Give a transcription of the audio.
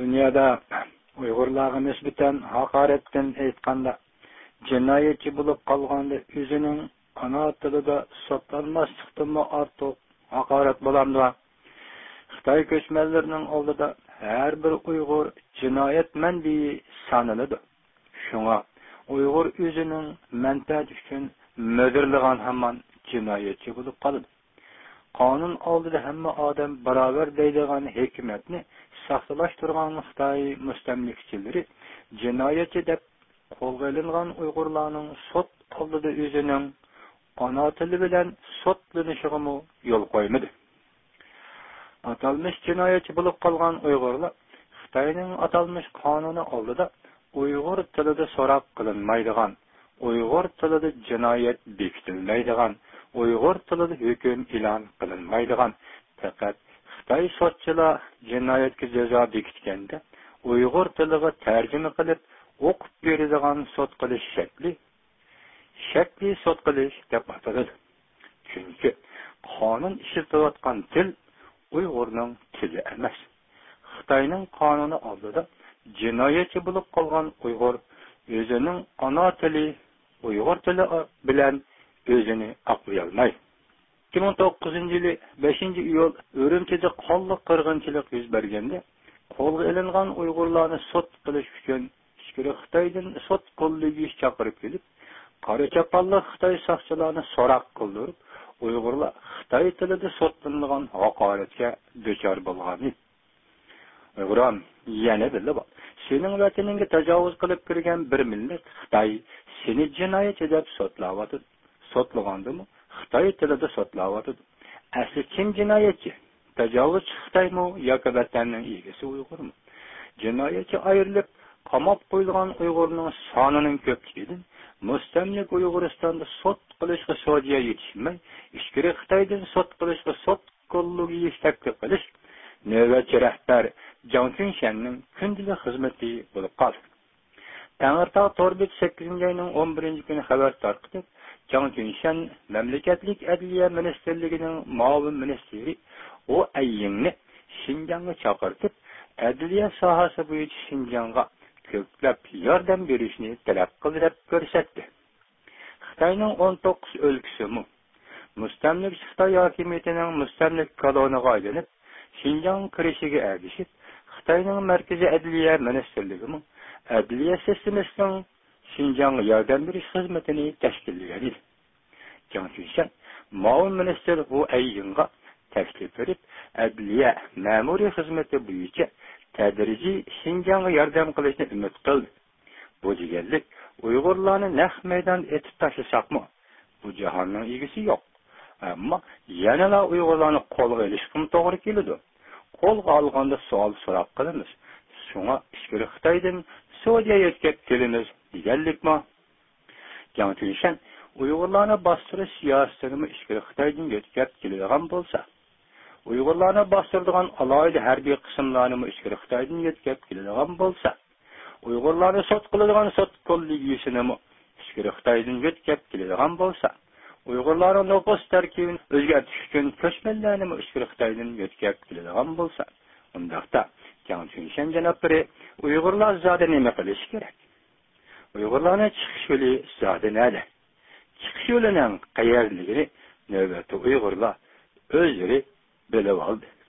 Dünyada Uygurlarga nisbeten hakaretten aytkanda cinayetçi bulup kalganda özünün ana tilida sotlanmaslıktanmı artık hakaret bolamdı. Xitay köçmenlerinin oldida her bir Uygur cinayet menbiyi sanılıdı. Şuna Uygur özünün menfaat üçün mödürlüğün hemen cinayetçi bulup kalıdı. Kanun oldida hamma odam barobar deydigan hikmatni saqlashtirgan Xitoy mustamlikchilari jinoyatchi deb qo'lga olingan Uyg'urlarning sud oldida o'zining ona tili bilan sudlanishiga yo'l qo'ymadi. Atalmış jinoyatchi bo'lib qolgan Uyg'urlar Xitoyning atalmış qonuni oldida Uyg'ur tilida so'roq qilinmaydigan, Uyg'ur tilida jinoyat bekitilmaydigan, Uyg'ur tilida hukm e'lon qilinmaydigan, faqat Xitoy sotchilar jinoyatga jazo bekitganda Uyg'ur tiliga tarjima qilib o'qib beradigan sud qilish shakli sud qilish deb ataladi. Chunki qonun ishlatilayotgan til Uyg'urning tili emas. Xitoyning qonuni oldida jinoyatchi bo'lib qolgan Uyg'ur o'zining ona tili Uyg'ur tili bilan o'zini aqlay olmaydi. 2009-yili 5-iyul Urumchida qonli qirg'inchilik yuz berganda qo'lga olingan Uyg'urlarni sud qilish uchun Xitoydan sud qo'lligiga chaqirib kelib, qora chapalli Xitoy soqchilarini so'roq qildirib, Uyg'urlar Xitoy tilida sudlangan haqoratga duchor bo'lgan. Uyg'uron yana bilib, sening vataningga tajovuz qilib kirgan bir millat Xitoy seni jinoyatchi deb sudlagandimi? Xitoy tilida sudlayapti. Asli kim jinoyatchi? Tajovuzchi Xitoymi yoki vatanning egasi Uyg'urmi? Jinoyatchi ayrilib qamab qo'yilgan Uyg'urning sonining ko'pligidan mustamlik Uyg'uristonda sud qilishga so'diya yetishmay, ichkari Xitoydan sud qilishga sud qo'lligiga taklif qilish navbatchi rahbar Jiang Qunshanning kundalik xizmati bo'lib qoldi. Tangirtog' Torbet 8-ayning 11-kuni xabar tarqatib, Jiang Qunshan mamlakatlik adliya ministerligining muavin ministri o Ayyingni Xinjiangga chaqirtib, adliya sohasi bo'yicha Xinjiangga ko'plab yordam berishni talab qilib ko'rsatdi. Xitoyning 19 o'lkasimi mustamlik Xitoy hokimiyatining mustamlik koloniga aylanib, Xinjiang kirishiga ergishib, Xitoyning markaziy adliya ministerligi adliya sistemasining Xinjiangga yordam berish xizmatini tashkillagan edi. Jiang Qunshan muavin minister Hu Ayyingga taklif berib, adliya ma'muriy xizmati bo'yicha tadrijiy Xinjiangga yordam qilishni umid qildi. Bu deganlik Uyg'urlarni naq maydon etib tashlashaqmi? Bu jahonning egisi yo'q. Ammo yana Uyg'urlarni qo'lga olishga to'g'ri keladi. Qo'lga olganda savol so'roq qilamiz. Shunga ichkari Xitoydan Saudiya yetkazib kelamiz deganlikmi? Jiang Qunshan Uyg'urlarni bostirish siyosatini ichkari Xitoydan yetkazib keladigan bo'lsa, Uyg'urlarni bostiradigan alohida harbiy qismlarni ichkari Xitoydan yetkazib keladigan bo'lsa, Uyg'urlarni sud qiladigan sud qo'lligisini ichkari Xitoydan yetkazib keladigan bo'lsa, Uyg'urlarning nüfus tarkibini o'zgartirish uchun ko'chmanlarni ichkari Xitoydan yetkazib keladigan bo'lsa, undaqda Jiang Qunshan janoblari Uyg'urlar zodi nima qilish kerak? Uyg'urlarning chiqish yo'li zodi nada? Chiqish yo'lining qayerligini navbatda Uyg'urlar o'zlari bilib oldi.